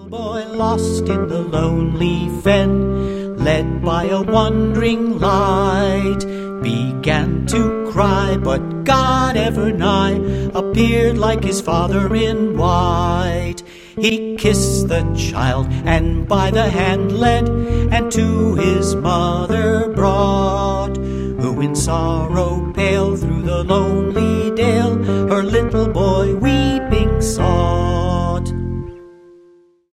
boy lost in the lonely fen, led by a wandering light, began to cry, but God ever nigh appeared like his father in white. He kissed the child and by the hand led, and to his mother brought, who in sorrow pale through the lonely dale